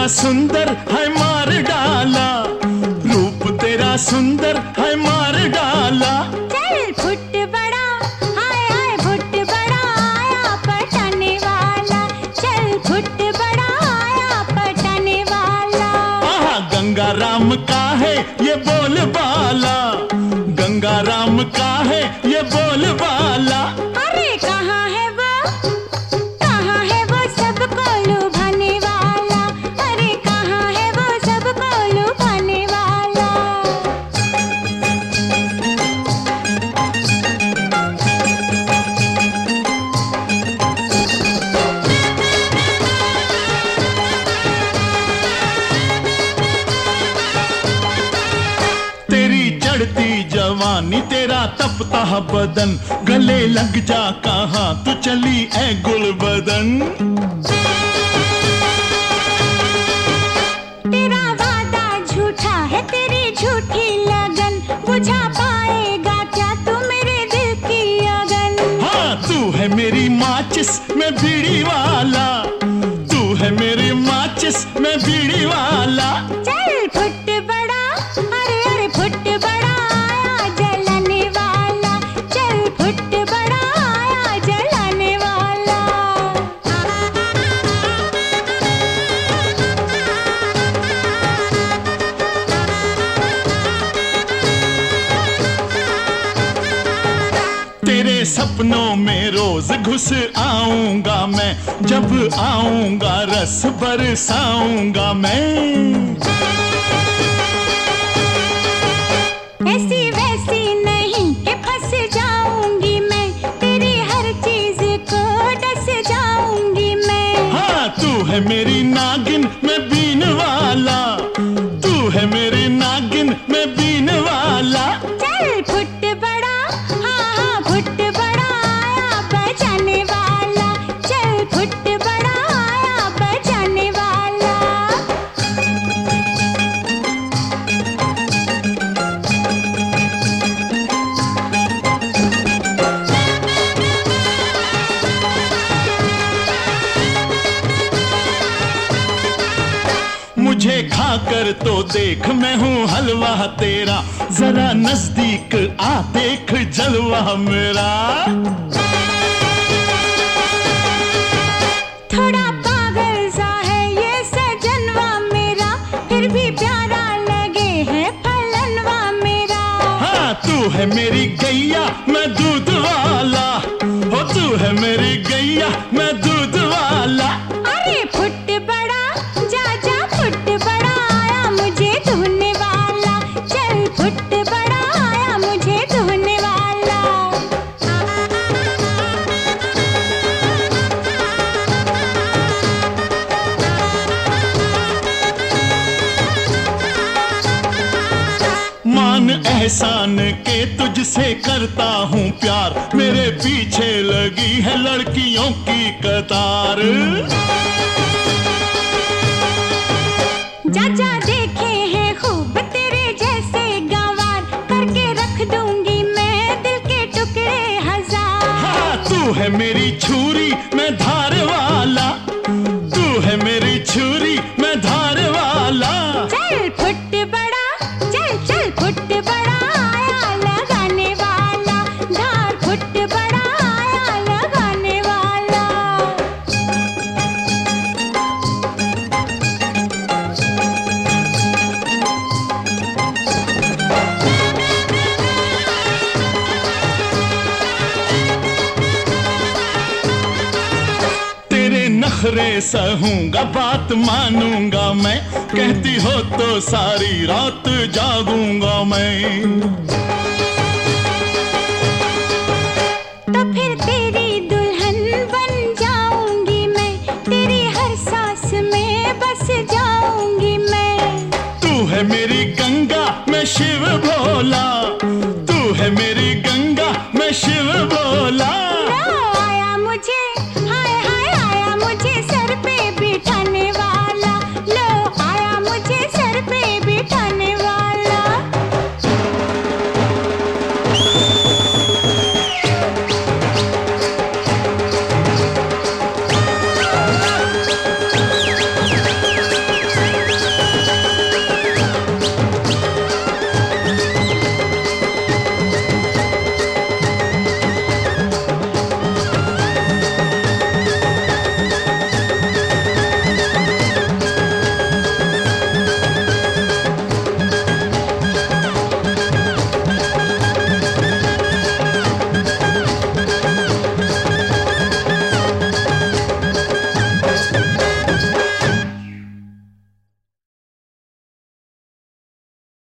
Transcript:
सुंदर है मार डाला, रूप तेरा सुंदर है मार डाला। चल फुट बड़ा, हाय हाय फुट बड़ा आया पटाने वाला। चल फुट बड़ा आया पटाने वाला। आहा गंगा राम का है ये बोल बाला, गंगा राम का है ये बोल बाला। अरे कहाँ है वो सबको लुभाने वाला। अरे कहाँ है वो सबको लुभाने वाला। तेरी चढ़ती जवानी तेरा तपता बदन, गले लग जा कहाँ तू चली ऐ गुल बदन। तेरा वादा झूठा है तेरी झूठी लगन, बुझा पाएगा क्या तू मेरे दिल की अगन। हाँ तू है मेरी माचिस मैं बीड़ी वाला, तू है मेरी माचिस मैं बीड़ी वाला। चल फुट बड़ा, अरे अरे फुट बड़ा आया जलाने वाला। चल फुट बड़ा आया जलाने वाला। तेरे सपनों में रोज घुस आऊंगा मैं, जब आऊंगा रस बरसाऊंगा मैं। ऐसी वैसी नहीं कि फंस जाऊंगी मैं, तेरी हर चीज को डस जाऊंगी मैं। हाँ तू है मेरी नागिन मैं बीन वाला, तू है मेरी नागिन मैं बीन वाला। चल फुट बड़ा, हाँ हाँ फुट बड़ा आया बजाने वाला। चल फुट बड़ा आया बजाने वाला। मुझे खाकर तो देख मैं हूँ हलवा तेरा, जरा नजदीक आ देख जलवा मेरा। थोड़ा पागल सा है ये सजनवा मेरा, फिर भी प्यारा लगे है फलनवा मेरा। हाँ तू है मेरी गैया मैं दूध वाला, हो तू है मेरी गैया मैं दूध वाला। अरे फुट बड़ा, जा जा फुट बड़ा आया मुझे धोने वाला। चल फुट बड़ा आया मुझे धोने वाला। मान एहसान के तुझसे करता हूँ प्यार, मेरे पीछे लगी है लड़कियों की कतार। जा जा देखे हैं खूब तेरे जैसे गंवार, करके रख दूंगी मैं दिल के टुकड़े हजार। हाँ तू है मेरी छुरी मैं धार वाला, तू है मेरी छुरी मैं धार वाला। चल फुट बड़ा, चल चल फुट बड़ा आया लगाने वाला। धार फुट बड़ा आया लगाने वाला। तेरे नखरे सहूंगा बात मानूंगा मैं, कहती हो तो सारी रात जागूंगा मैं। तो फिर तेरी दुल्हन बन जाऊंगी मैं, तेरी हर सांस में बस जाऊंगी मैं। तू है मेरी गंगा मैं शिव